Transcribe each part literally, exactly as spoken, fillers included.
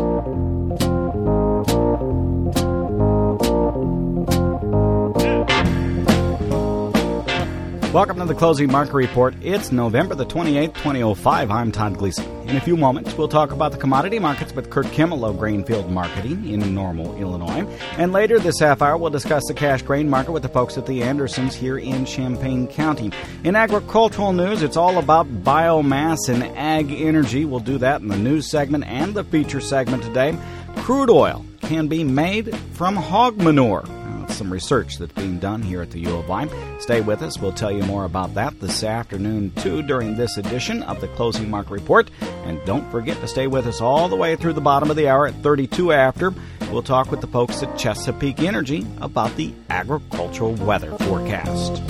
Welcome to the Closing Market Report. It's November the twenty-eighth, twenty oh five. I'm Todd Gleason. In a few moments, we'll talk about the commodity markets with Kurt Kimmel of Grainfield Marketing in Normal, Illinois. And later this half hour, we'll discuss the cash grain market with the folks at the Andersons here in Champaign County. In agricultural news, it's all about biomass and ag energy. We'll do that in the news segment and the feature segment today. Crude oil can be made from hog manure. Some research that's being done here at the U of I. Stay with us. We'll tell you more about that this afternoon, too, during this edition of the Closing Market Report. And don't forget to stay with us all the way through the bottom of the hour at thirty-two after. We'll talk with the folks at Chesapeake Energy about the agricultural weather forecast.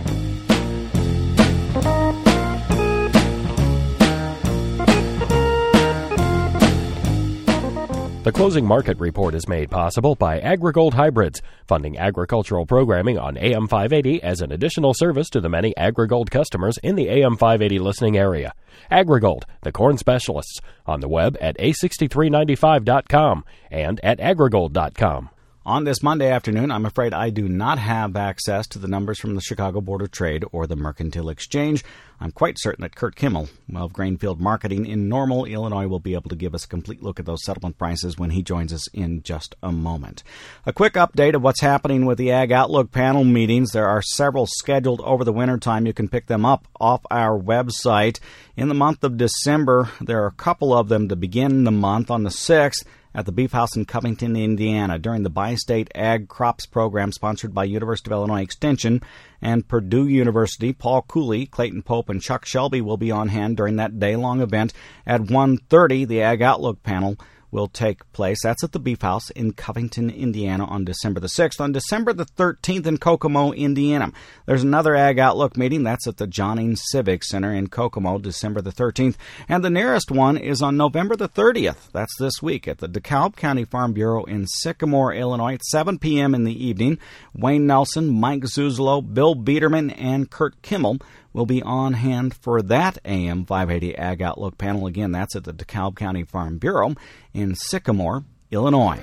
The Closing Market Report is made possible by AgriGold Hybrids, funding agricultural programming on A M five eighty as an additional service to the many AgriGold customers in the A M five eighty listening area. AgriGold, the corn specialists, on the web at A six three nine five dot com and at agrigold dot com. On this Monday afternoon, I'm afraid I do not have access to the numbers from the Chicago Board of Trade or the Mercantile Exchange. I'm quite certain that Kurt Kimmel of Grainfield Marketing in Normal, Illinois, will be able to give us a complete look at those settlement prices when he joins us in just a moment. A quick update of what's happening with the Ag Outlook panel meetings. There are several scheduled over the wintertime. You can pick them up off our website. In the month of December, there are a couple of them to begin the month on the sixth. At the Beef House in Covington, Indiana, during the Bi-State Ag Crops Program sponsored by University of Illinois Extension and Purdue University. Paul Cooley, Clayton Pope, and Chuck Shelby will be on hand during that day-long event. At one thirty, the Ag Outlook panel will take place. That's at the Beef House in Covington, Indiana on December the sixth. On December the thirteenth in Kokomo, Indiana, there's another Ag Outlook meeting. That's at the Johnnings Civic Center in Kokomo, December the thirteenth. And the nearest one is on November the thirtieth. That's this week at the DeKalb County Farm Bureau in Sycamore, Illinois at seven p.m. in the evening. Wayne Nelson, Mike Zuzolo, Bill Biederman, and Kurt Kimmel will be on hand for that A M five eighty Ag Outlook panel. Again, that's at the DeKalb County Farm Bureau in Sycamore, Illinois.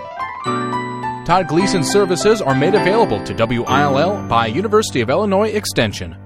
Todd Gleason services are made available to W I L L by University of Illinois Extension.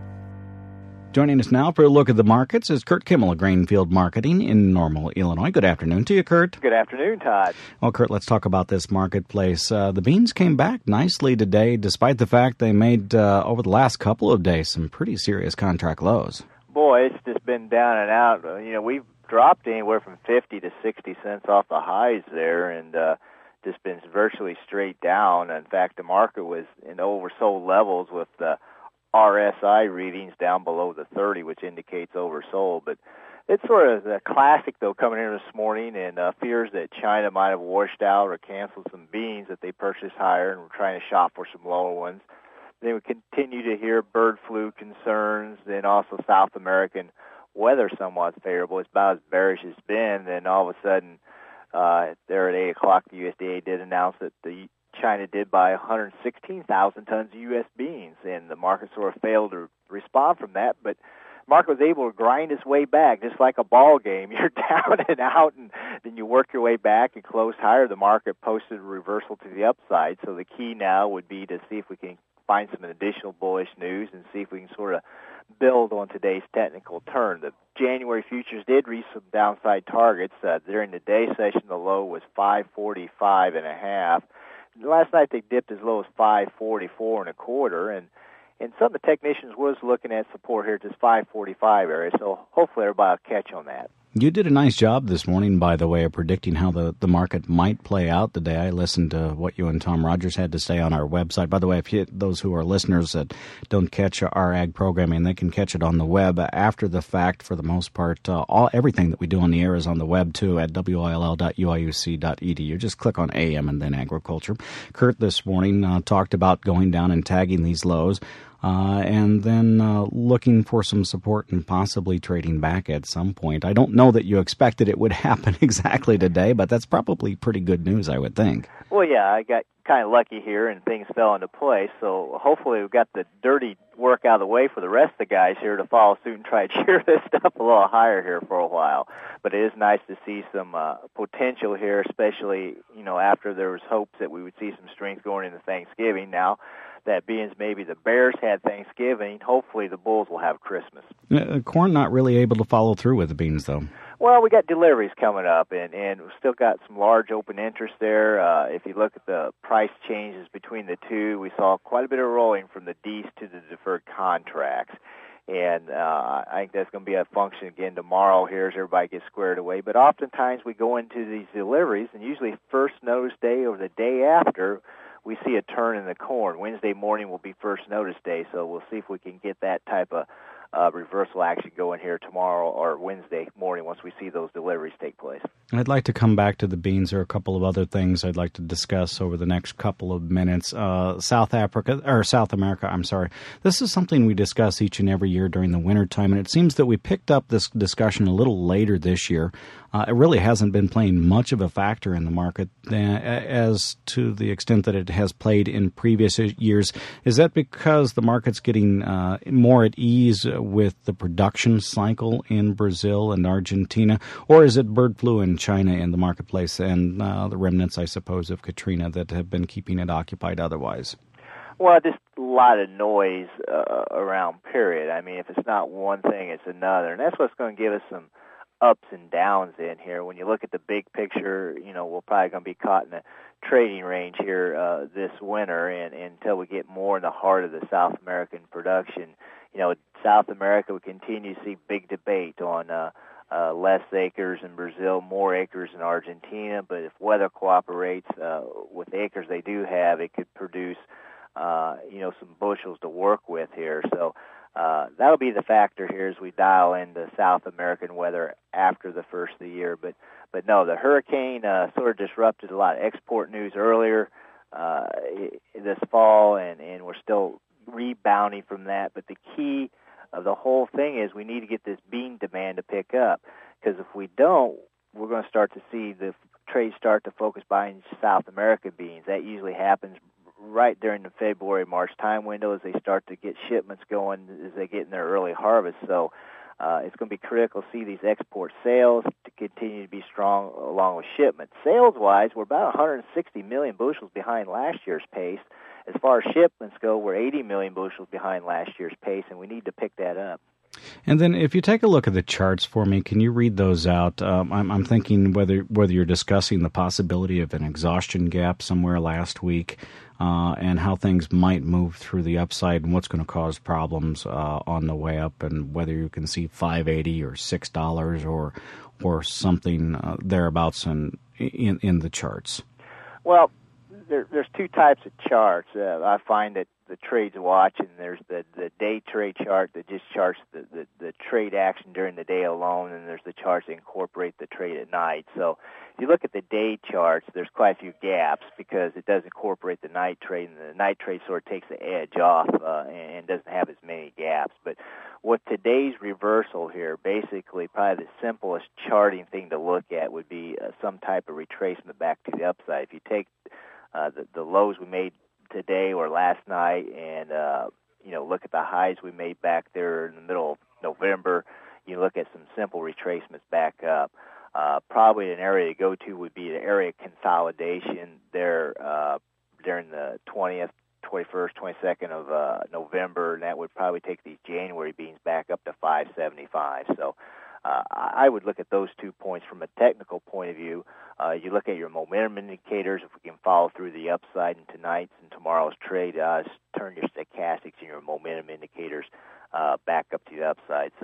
Joining us now for a look at the markets is Kurt Kimmel of Grainfield Marketing in Normal, Illinois. Good afternoon to you, Kurt. Good afternoon, Todd. Well, Kurt, let's talk about this marketplace. Uh, the beans came back nicely today, despite the fact they made, uh, over the last couple of days, some pretty serious contract lows. Boy, it's just been down and out. Uh, you know, we've dropped anywhere from fifty to sixty cents off the highs there, and uh, just been virtually straight down. In fact, the market was in oversold levels with the R S I readings down below the thirty, which indicates oversold. But it's sort of a classic, though, coming in this morning, and uh, fears that China might have washed out or canceled some beans that they purchased higher and were trying to shop for some lower ones. Then we continue to hear bird flu concerns, then also South American weather somewhat favorable. It's about as bearish as it's been. Then all of a sudden, uh, there at eight o'clock, the U S D A did announce that the China did buy one hundred sixteen thousand tons of U S beans, and the market sort of failed to respond from that. But the market was able to grind its way back, just like a ball game. You're down and out, and then you work your way back and close higher. The market posted a reversal to the upside. So the key now would be to see if we can find some additional bullish news and see if we can sort of build on today's technical turn. The January futures did reach some downside targets. Uh, during the day session, the low was five forty-five and a half. Last night they dipped as low as five forty-four and a quarter, and and some of the technicians was looking at support here at this five forty-five area. So hopefully everybody will catch on that. You did a nice job this morning, by the way, of predicting how the, the market might play out today. I listened to what you and Tom Rogers had to say on our website. By the way, if you, those who are listeners that don't catch our ag programming, they can catch it on the web after the fact for the most part. Uh, all Everything that we do on the air is on the web, too, at W I L L dot U I U C dot E D U. Just click on A M and then Agriculture. Kurt this morning uh, talked about going down and tagging these lows. uh, and then uh, looking for some support and possibly trading back at some point. I don't know that you expected it would happen exactly today, but that's probably pretty good news, I would think. Well, yeah, I got kind of lucky here, and things fell into place. So hopefully we've got the dirty work out of the way for the rest of the guys here to follow suit and try to cheer this stuff a little higher here for a while. But it is nice to see some uh, potential here, especially, you know, after there was hopes that we would see some strength going into Thanksgiving. Now, that being maybe the Bears had Thanksgiving, hopefully the Bulls will have Christmas. Uh, corn not really able to follow through with the beans, though. Well, we got deliveries coming up, and, and we've still got some large open interest there. Uh, if you look at the price changes between the two, we saw quite a bit of rolling from the D's to the deferred contracts. And uh, I think that's going to be a function again tomorrow here as everybody gets squared away. But oftentimes we go into these deliveries, and usually first notice day or the day after, we see a turn in the corn. Wednesday morning will be first notice day, so we'll see if we can get that type of uh, reversal action going here tomorrow or Wednesday morning once we see those deliveries take place. I'd like to come back to the beans. There are a couple of other things I'd like to discuss over the next couple of minutes. Uh, South Africa, or South America, I'm sorry. This is something we discuss each and every year during the wintertime, and it seems that we picked up this discussion a little later this year. Uh, it really hasn't been playing much of a factor in the market uh, as to the extent that it has played in previous years. Is that because the market's getting uh, more at ease with the production cycle in Brazil and Argentina, or is it bird flu in China in the marketplace and uh, the remnants, I suppose, of Katrina that have been keeping it occupied otherwise? Well, just a lot of noise uh, around, period. I mean, if it's not one thing, it's another. And that's what's going to give us some ups and downs in here. When you look at the big picture, you know, we're probably going to be caught in a trading range here uh, this winter and, and until we get more in the heart of the South American production. You know, South America, we continue to see big debate on uh, uh, less acres in Brazil, more acres in Argentina, but if weather cooperates uh, with the acres they do have, it could produce, uh, you know, some bushels to work with here. So Uh, that'll be the factor here as we dial into South American weather after the first of the year. But, but no, the hurricane uh, sort of disrupted a lot of export news earlier uh, this fall, and, and we're still rebounding from that. But the key of the whole thing is we need to get this bean demand to pick up, because if we don't, we're going to start to see the trade start to focus buying South American beans. That usually happens right during the February, March time window as they start to get shipments going as they get in their early harvest. So uh, it's going to be critical to see these export sales to continue to be strong along with shipments. Sales-wise, we're about one hundred sixty million bushels behind last year's pace. As far as shipments go, we're eighty million bushels behind last year's pace, and we need to pick that up. And then if you take a look at the charts for me, can you read those out? Um, I'm, I'm thinking whether whether you're discussing the possibility of an exhaustion gap somewhere last week uh, and how things might move through the upside and what's going to cause problems uh, on the way up, and whether you can see five eighty or six dollars or or something uh, thereabouts in, in, in the charts. Well, there, there's two types of charts. Uh, I find that the trades watch, and there's the, the day trade chart that just charts the, the, the trade action during the day alone, and there's the charts that incorporate the trade at night. So if you look at the day charts, there's quite a few gaps because it does incorporate the night trade, and the night trade sort of takes the edge off uh, and doesn't have as many gaps. But with today's reversal here, basically probably the simplest charting thing to look at would be uh, some type of retracement back to the upside. If you take uh, the, the lows we made today or last night and, uh, you know, look at the highs we made back there in the middle of November, you look at some simple retracements back up. Uh, probably an area to go to would be the area consolidation there uh, during the twentieth, twenty-first, twenty-second of uh, November, and that would probably take these January beans back up to five seventy-five. So uh, I would look at those two points from a technical point of view. Uh, you look at your momentum indicators. If we can follow through the upside in tonight's and tomorrow's trade, uh, turn your stochastics and your momentum indicators uh, back up to the upside. So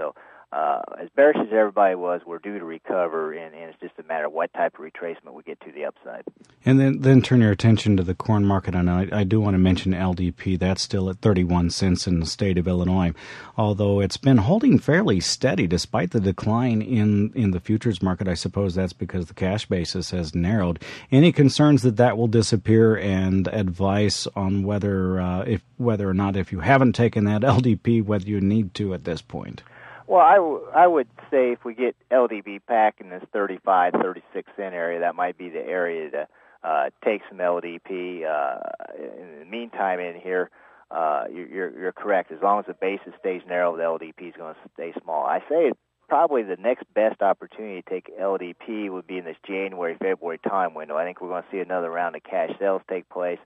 uh, as bearish as everybody was, we're due to recover, and, and it's just a matter of what type of retracement we get to the upside. And then, then turn your attention to the corn market, and I, I do want to mention L D P. That's still at thirty-one cents in the state of Illinois, although it's been holding fairly steady despite the decline in, in the futures market. I suppose that's because the cash basis has narrowed. Any concerns that that will disappear, and advice on whether uh, if whether or not, if you haven't taken that L D P, whether you need to at this point? Well, I, w- I would say if we get L D P back in this thirty-five, thirty-six cent area, that might be the area to uh, take some L D P. Uh, in the meantime, in here, uh, you're, you're correct. As long as the basis stays narrow, the L D P is going to stay small. I say probably the next best opportunity to take L D P would be in this January, February time window. I think we're going to see another round of cash sales take place.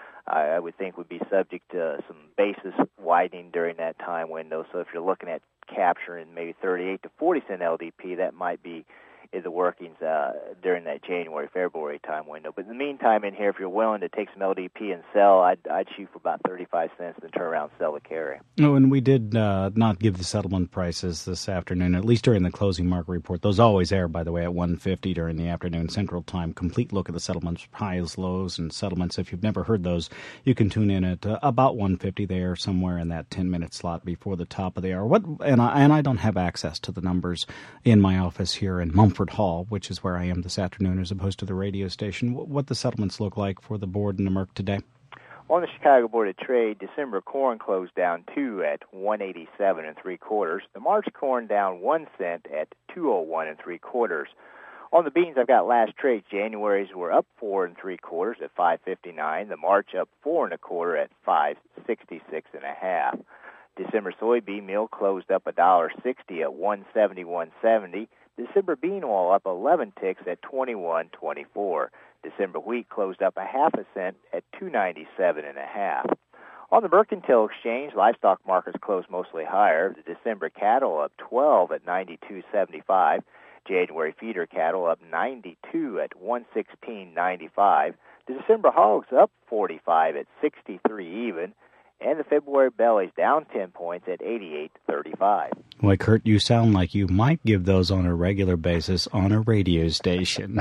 I would think would be subject to some basis widening during that time window. So if you're looking at capturing maybe thirty-eight to forty cent L D P, that might be in the workings uh, during that January, February time window. But in the meantime, in here, if you're willing to take some L D P and sell, I'd, I'd shoot for about thirty-five cents and turn around and sell the carry. Oh, and we did uh, not give the settlement prices this afternoon, at least during the closing market report. Those always air, by the way, at one fifty during the afternoon Central Time. Complete look at the settlements, highs, lows, and settlements. If you've never heard those, you can tune in at uh, about one fifty. They are somewhere in that ten-minute slot before the top of the hour. What? And I, and I don't have access to the numbers in my office here in Mumford Hall, which is where I am this afternoon, as opposed to the radio station. What the settlements look like for the board and the Merc today? On the Chicago Board of Trade, December corn closed down two at one eighty-seven and three quarters. The March corn down one cent at two oh one and three quarters. On the beans, I've got last trade. January's were up four and three quarters at five fifty-nine. The March up four and a quarter at five sixty-six and a half. December soybean meal closed up a dollar sixty at one seventy-one seventy. December bean oil up eleven ticks at twenty-one twenty-four. December wheat closed up a half a cent at two ninety-seven and a half. On the Mercantile Exchange, livestock markets closed mostly higher. The December cattle up twelve at ninety-two seventy-five. January feeder cattle up ninety-two at one sixteen ninety-five. The December hogs up forty-five at sixty-three even. And the February bellies down ten points at eighty-eight thirty-five. Why, Kurt, you sound like you might give those on a regular basis on a radio station.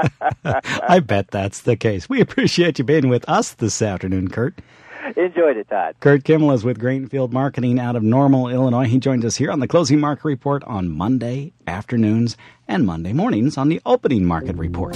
I bet that's the case. We appreciate you being with us this afternoon, Kurt. Enjoyed it, Todd. Kurt Kimmel is with Grainfield Marketing out of Normal, Illinois. He joins us here on the Closing Market Report on Monday afternoons and Monday mornings on the Opening Market Report.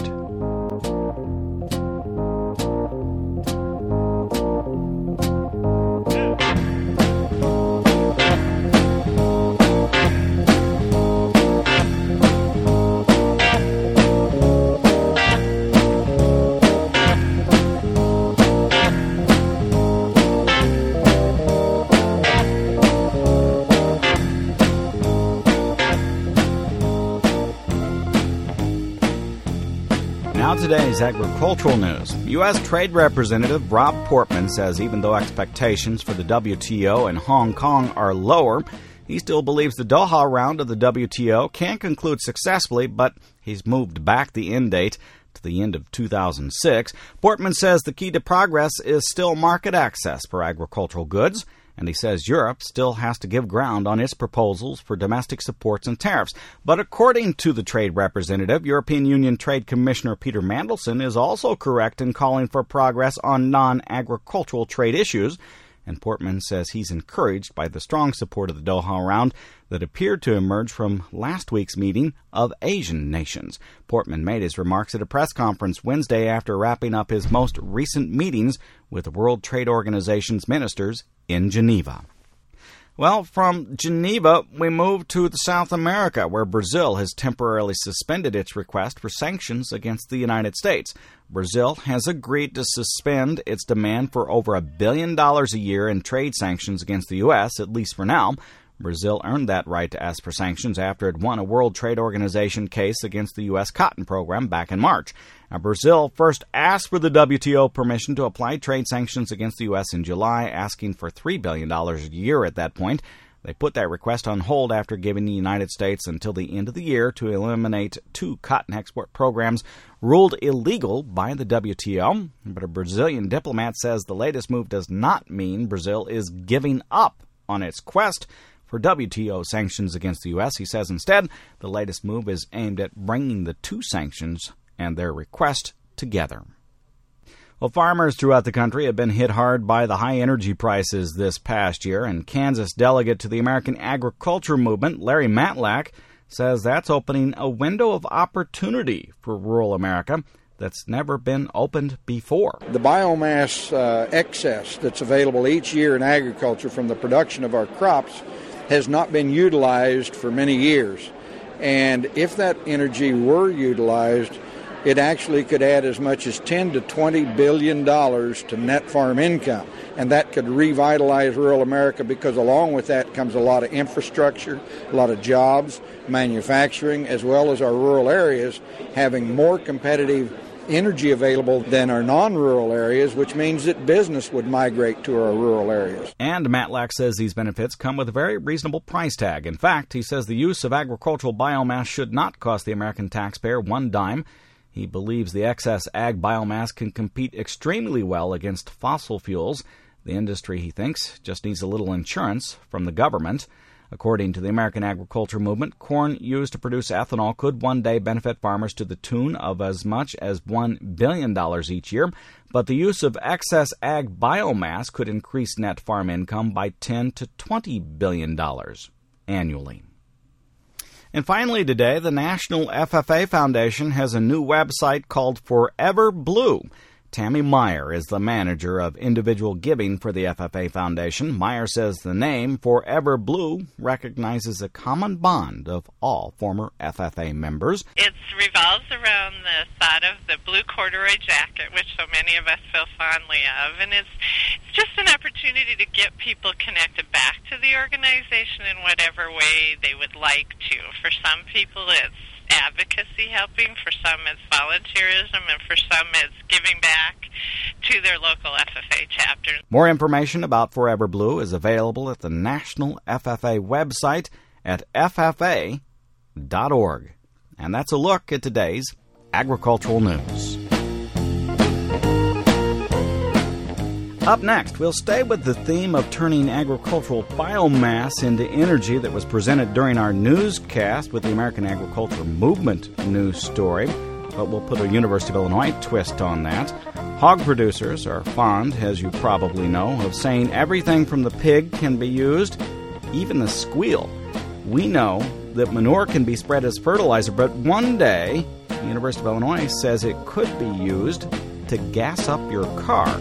Now today's agricultural news. U S. Trade Representative Rob Portman says even though expectations for the W T O and Hong Kong are lower, he still believes the Doha round of the W T O can conclude successfully, but he's moved back the end date to the end of two thousand six. Portman says the key to progress is still market access for agricultural goods, and he says Europe still has to give ground on its proposals for domestic supports and tariffs. But according to the trade representative, European Union Trade Commissioner Peter Mandelson is also correct in calling for progress on non-agricultural trade issues. And Portman says he's encouraged by the strong support of the Doha round that appeared to emerge from last week's meeting of Asian nations. Portman made his remarks at a press conference Wednesday after wrapping up his most recent meetings with the World Trade Organization's ministers in Geneva. Well, from Geneva, we move to the South America, where Brazil has temporarily suspended its request for sanctions against the United States. Brazil has agreed to suspend its demand for over a billion dollars a year in trade sanctions against the U S, at least for now. Brazil earned that right to ask for sanctions after it won a World Trade Organization case against the U S cotton program back in March. Now, Brazil first asked for the W T O permission to apply trade sanctions against the U S in July, asking for three billion dollars a year at that point. They put that request on hold after giving the United States until the end of the year to eliminate two cotton export programs ruled illegal by the W T O. But a Brazilian diplomat says the latest move does not mean Brazil is giving up on its quest for W T O sanctions against the U S. He says instead, the latest move is aimed at bringing the two sanctions and their request together. Well, farmers throughout the country have been hit hard by the high energy prices this past year, and Kansas delegate to the American Agriculture Movement, Larry Matlack, says that's opening a window of opportunity for rural America that's never been opened before. The biomass uh, excess that's available each year in agriculture from the production of our crops has not been utilized for many years. And if that energy were utilized, it actually could add as much as ten to twenty billion dollars to net farm income. And that could revitalize rural America, because along with that comes a lot of infrastructure, a lot of jobs, manufacturing, as well as our rural areas having more competitive energy available than our non-rural areas, which means that business would migrate to our rural areas. And Matlack says these benefits come with a very reasonable price tag. In fact, he says the use of agricultural biomass should not cost the American taxpayer one dime. He believes the excess ag biomass can compete extremely well against fossil fuels. The industry, he thinks, just needs a little insurance from the government. According to the American Agriculture Movement, corn used to produce ethanol could one day benefit farmers to the tune of as much as one billion dollars each year, but the use of excess ag biomass could increase net farm income by ten to twenty billion dollars annually. And finally today, the National F F A Foundation has a new website called Forever Blue. Tammy Meyer is the manager of individual giving for the F F A Foundation. Meyer says the name Forever Blue recognizes a common bond of all former F F A members. It revolves around the thought of the blue corduroy jacket, which so many of us feel fondly of, and it's, it's just an opportunity to get people connected back to the organization in whatever way they would like to. For some people, it's advocacy helping, for some it's volunteerism, and for some it's giving back to their local F F A chapter. More information about Forever Blue is available at the National F F A website at f f a dot org. And that's a look at today's agricultural news. Up next, we'll stay with the theme of turning agricultural biomass into energy that was presented during our newscast with the American Agriculture Movement news story, but we'll put a University of Illinois twist on that. Hog producers are fond, as you probably know, of saying everything from the pig can be used, even the squeal. We know that manure can be spread as fertilizer, but one day, the University of Illinois says it could be used to gas up your car.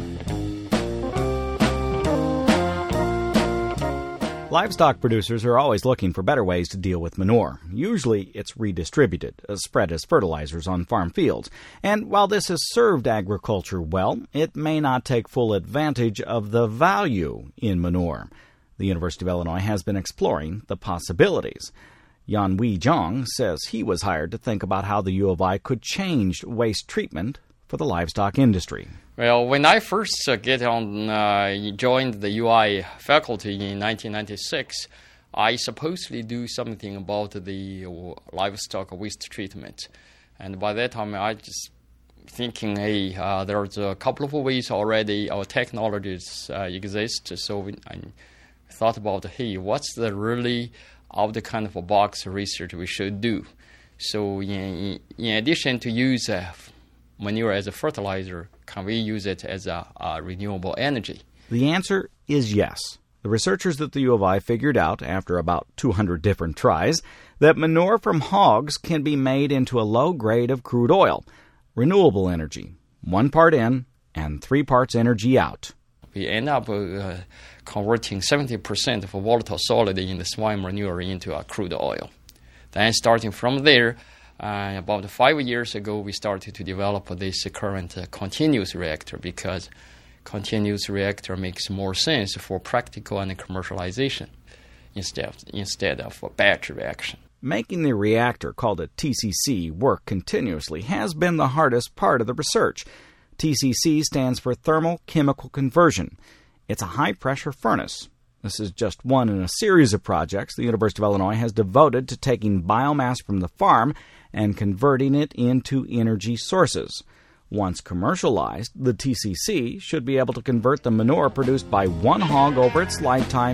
Livestock producers are always looking for better ways to deal with manure. Usually it's redistributed, spread as fertilizers on farm fields. And while this has served agriculture well, it may not take full advantage of the value in manure. The University of Illinois has been exploring the possibilities. Yan-Wei Zhang says he was hired to think about how the U of I could change waste treatment for the livestock industry. Well, when I first uh, get on, uh, joined the U I faculty in nineteen ninety-six, I supposedly do something about the uh, livestock waste treatment. And by that time, I just thinking, hey, uh, there's a couple of ways already our technologies uh, exist. So we, I thought about, hey, what's the really out the kind of a box research we should do? So in, in addition to use uh, manure as a fertilizer, can we use it as a, a renewable energy? The answer is yes. The researchers at the U of I figured out, after about two hundred different tries, that manure from hogs can be made into a low grade of crude oil, renewable energy, one part in and three parts energy out. We end up uh, converting seventy percent of a volatile solid in the swine manure into a crude oil. Then starting from there, Uh, about five years ago, we started to develop this current uh, continuous reactor, because continuous reactor makes more sense for practical and commercialization instead of, instead of a batch reaction. Making the reactor, called a T C C, work continuously has been the hardest part of the research. T C C stands for Thermal Chemical Conversion. It's a high-pressure furnace. This is just one in a series of projects the University of Illinois has devoted to taking biomass from the farm and converting it into energy sources. Once commercialized, the T C C should be able to convert the manure produced by one hog over its lifetime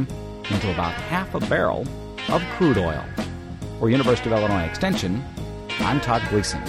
into about half a barrel of crude oil. For University of Illinois Extension, I'm Todd Gleason.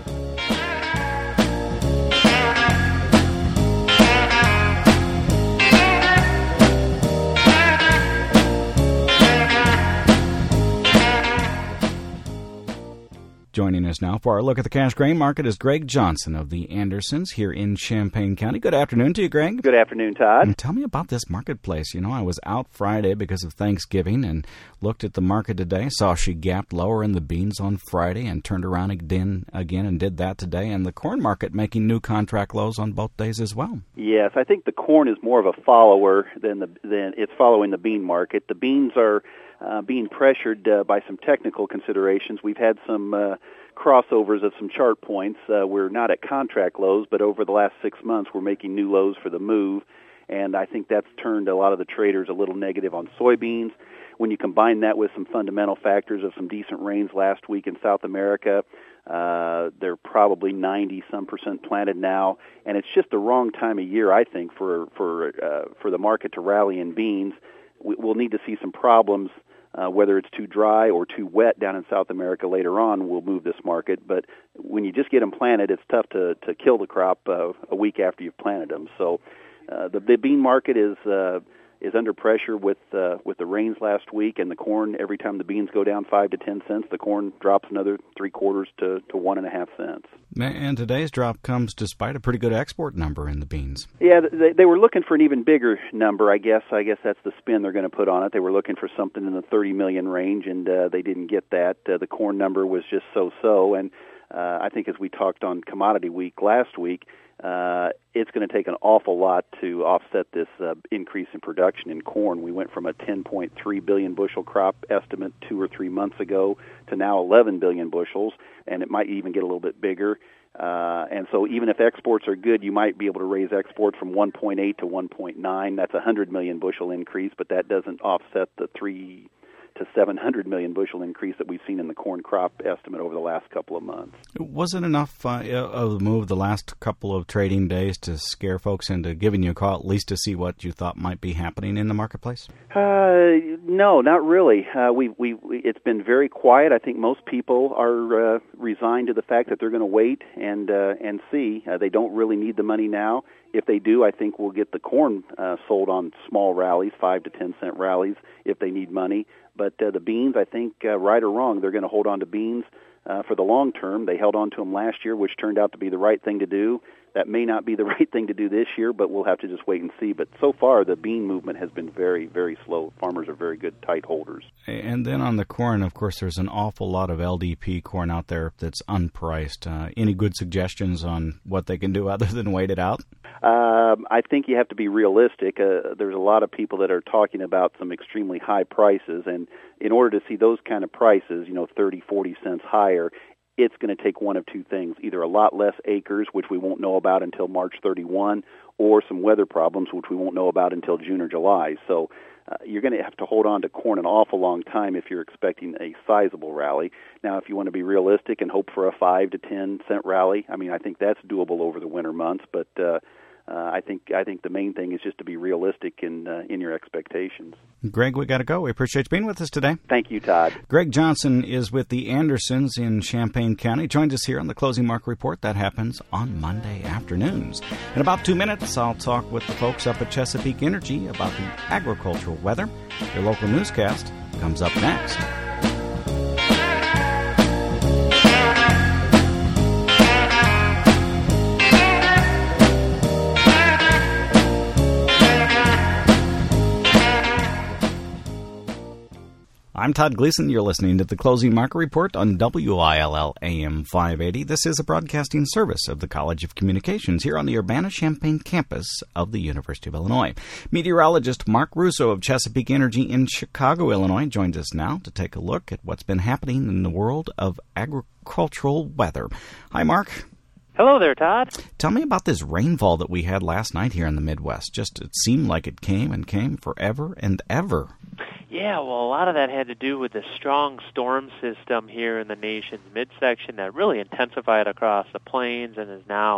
Joining us now for our look at the cash grain market is Greg Johnson of the Andersons here in Champaign County. Good afternoon to you, Greg. Good afternoon, Todd. And tell me about this marketplace. You know, I was out Friday because of Thanksgiving and looked at the market today, saw she gapped lower in the beans on Friday and turned around again, again and did that today. And the corn market making new contract lows on both days as well. Yes, I think the corn is more of a follower than the than it's following the bean market. The beans are Uh, being pressured uh, by some technical considerations. We've had some uh, crossovers of some chart points. Uh, we're not at contract lows, but over the last six months we're making new lows for the move, and I think that's turned a lot of the traders a little negative on soybeans. When you combine that with some fundamental factors of some decent rains last week in South America, uh, they're probably ninety-some percent planted now, and it's just the wrong time of year, I think, for, for, uh, for the market to rally in beans. We, we'll need to see some problems. Uh, whether it's too dry or too wet down in South America later on will move this market. But when you just get them planted, it's tough to, to kill the crop uh, a week after you've planted them. So uh, the, the bean market is uh, is under pressure with uh, with the rains last week, and the corn. Every time the beans go down five to ten cents, the corn drops another three quarters to, to one and a half cents. And today's drop comes despite a pretty good export number in the beans. Yeah, they, they were looking for an even bigger number, I guess. I guess that's the spin they're going to put on it. They were looking for something in the thirty million range, and uh, they didn't get that. Uh, the corn number was just so-so, and uh, I think as we talked on Commodity Week last week, uh, it's going to take an awful lot to offset this uh, increase in production in corn. We went from a ten point three billion bushel crop estimate two or three months ago to now eleven billion bushels, and it might even get a little bit bigger. Uh, and so even if exports are good, you might be able to raise export from one point eight to one point nine. That's a one hundred million bushel increase, but that doesn't offset the three to seven hundred million bushel increase that we've seen in the corn crop estimate over the last couple of months. Was it enough uh, of the move the last couple of trading days to scare folks into giving you a call at least to see what you thought might be happening in the marketplace? Uh, no, not really. Uh, we, we, we, it's been very quiet. I think most people are uh, resigned to the fact that they're going to wait and uh, and see. Uh, they don't really need the money now. If they do, I think we'll get the corn uh, sold on small rallies, five to ten cent rallies, if they need money. But uh, the beans, I think, uh, right or wrong, they're going to hold on to beans uh, for the long term. They held on to them last year, which turned out to be the right thing to do. That may not be the right thing to do this year, but we'll have to just wait and see. But so far, the bean movement has been very, very slow. Farmers are very good tight holders. And then on the corn, of course, there's an awful lot of L D P corn out there that's unpriced. Uh, any good suggestions on what they can do other than wait it out? Um, I think you have to be realistic. Uh, there's a lot of people that are talking about some extremely high prices, and in order to see those kind of prices, you know, thirty, forty cents higher, it's going to take one of two things, either a lot less acres, which we won't know about until March thirty-first, or some weather problems, which we won't know about until June or July. So uh, you're going to have to hold on to corn an awful long time if you're expecting a sizable rally. Now, if you want to be realistic and hope for a five to ten cent rally, I mean, I think that's doable over the winter months, but uh, Uh, I think I think the main thing is just to be realistic in uh, in your expectations. Greg, we got to go. We appreciate you being with us today. Thank you, Todd. Greg Johnson is with the Andersons in Champaign County. Joins us here on the Closing Market Report. That happens on Monday afternoons. In about two minutes, I'll talk with the folks up at Chesapeake Energy about the agricultural weather. Your local newscast comes up next. I'm Todd Gleason. You're listening to the Closing Market Report on W I L L A M five eighty. This is a broadcasting service of the College of Communications here on the Urbana-Champaign campus of the University of Illinois. Meteorologist Mark Russo of Chesapeake Energy in Chicago, Illinois, joins us now to take a look at what's been happening in the world of agricultural weather. Hi, Mark. Hello there, Todd. Tell me about this rainfall that we had last night here in the Midwest. Just it seemed like it came and came forever and ever. Yeah, well, a lot of that had to do with the strong storm system here in the nation's midsection that really intensified across the plains and is now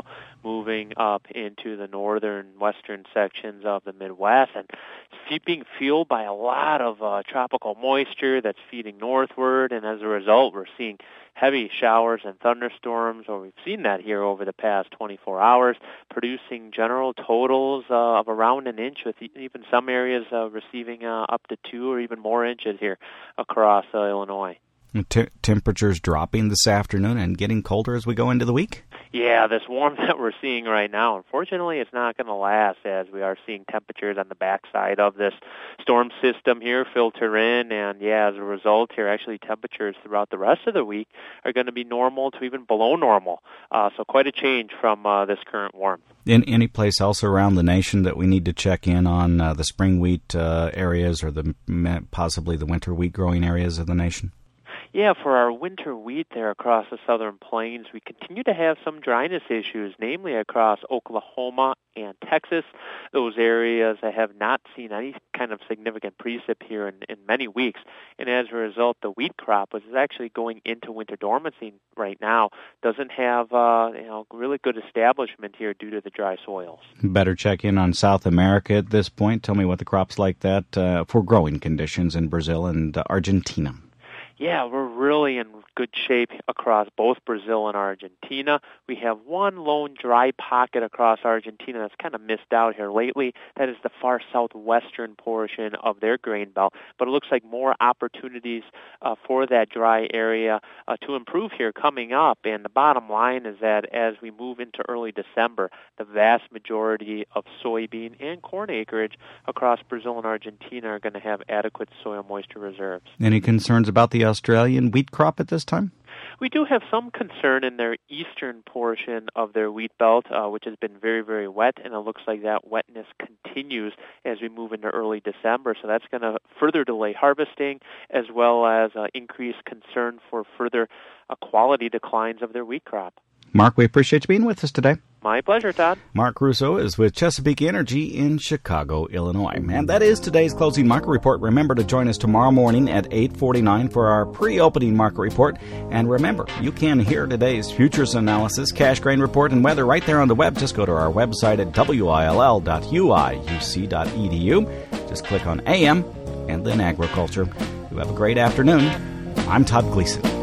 moving up into the northern, western sections of the Midwest, and it's being fueled by a lot of uh, tropical moisture that's feeding northward, and as a result, we're seeing heavy showers and thunderstorms, or we've seen that here over the past twenty-four hours, producing general totals uh, of around an inch, with even some areas uh, receiving uh, up to two or even more inches here across uh, Illinois. T- temperatures dropping this afternoon and getting colder as we go into the week? Yeah, this warmth that we're seeing right now, unfortunately, it's not going to last, as we are seeing temperatures on the backside of this storm system here filter in. And, yeah, as a result here, actually temperatures throughout the rest of the week are going to be normal to even below normal. Uh, so quite a change from uh, this current warmth. In any place else around the nation that we need to check in on uh, the spring wheat uh, areas or the possibly the winter wheat growing areas of the nation? Yeah, for our winter wheat there across the southern plains, we continue to have some dryness issues, namely across Oklahoma and Texas, those areas that have not seen any kind of significant precip here in, in many weeks. And as a result, the wheat crop, which is actually going into winter dormancy right now, doesn't have uh, you know really good establishment here due to the dry soils. Better check in on South America at this point. Tell me what the crop's like that uh, for growing conditions in Brazil and uh, Argentina. Yeah, we're really in good shape across both Brazil and Argentina. We have one lone dry pocket across Argentina that's kind of missed out here lately. That is the far southwestern portion of their grain belt. But it looks like more opportunities uh, for that dry area uh, to improve here coming up. And the bottom line is that as we move into early December, the vast majority of soybean and corn acreage across Brazil and Argentina are going to have adequate soil moisture reserves. Any concerns about the Australian wheat crop at this time? We do have some concern in their eastern portion of their wheat belt, uh, which has been very, very wet, and it looks like that wetness continues as we move into early December. So that's going to further delay harvesting, as well as uh, increase concern for further uh, quality declines of their wheat crop. Mark, we appreciate you being with us today. My pleasure, Todd. Mark Russo is with Chesapeake Energy in Chicago, Illinois. And that is today's closing market report. Remember to join us tomorrow morning at eight forty-nine for our pre-opening market report. And remember, you can hear today's futures analysis, cash grain report, and weather right there on the web. Just go to our website at W I L L dot U I U C dot E D U. Just click on A M and then agriculture. You have a great afternoon. I'm Todd Gleason.